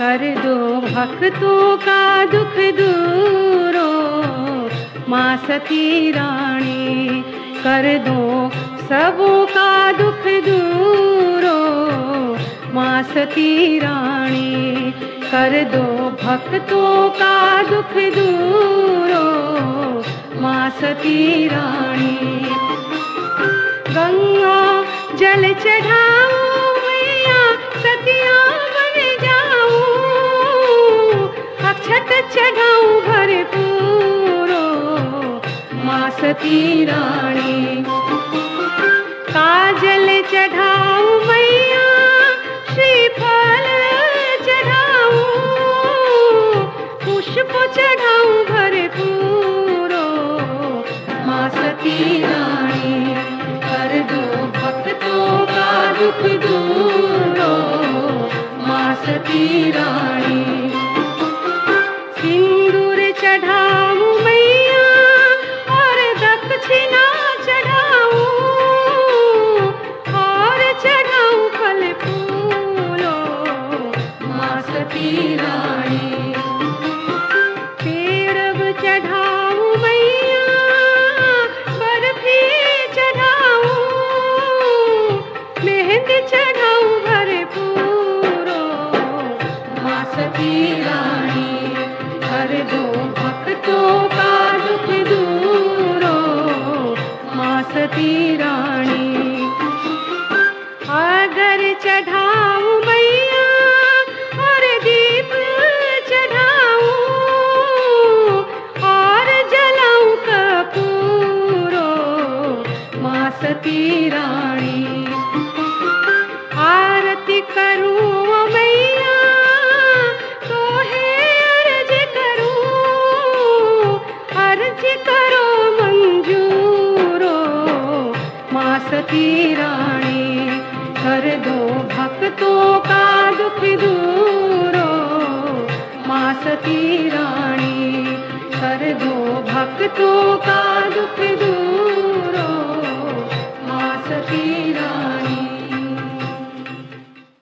कर दो भक्तों का दुख दूरो, माँ सती रानी। कर दो सबों का दुख दूरो, माँ सती रानी। कर दो भक्तों का दुख दूरो, माँ सती रानी। गंगा जल चढ़ाओ मैया सतिया बन जाऊं, अक्षत चढ़ाऊं भरपूरो, माँ सती रानी। काजल चढ़ाऊं मैया श्रीफल चढ़ाऊं, पुष्प चढ़ाऊं भरपूरो, माँ सती रानी। कर दो भक्तों का दुख दूरो, माँ सती रानी। सिंदूर चढ़ाऊं मैया और दक्षिणा चढ़ाऊं, और चढ़ाऊं फल फूलो, माँ सती रानी। पेड़ब चढ़ाऊं मैया बर्फी चढ़ाऊं, मेहंदी चढ़ाऊं भरपूरो, माँ सती रानी। कर दो भक्तों का दुख दूरो, माँ सती रानी। अगर चढ़ाऊं मैया और दीप चढ़ाऊं, और जलाऊं कपूरो, माँ सती रानी। आरती करूं मैया तो है अर्ज करूं, अर्ज करो मंजूरो, माँ सती रानी। कर दो भक्तों का दुख दूरो, माँ सती रानी। कर दो भक्तों का दुख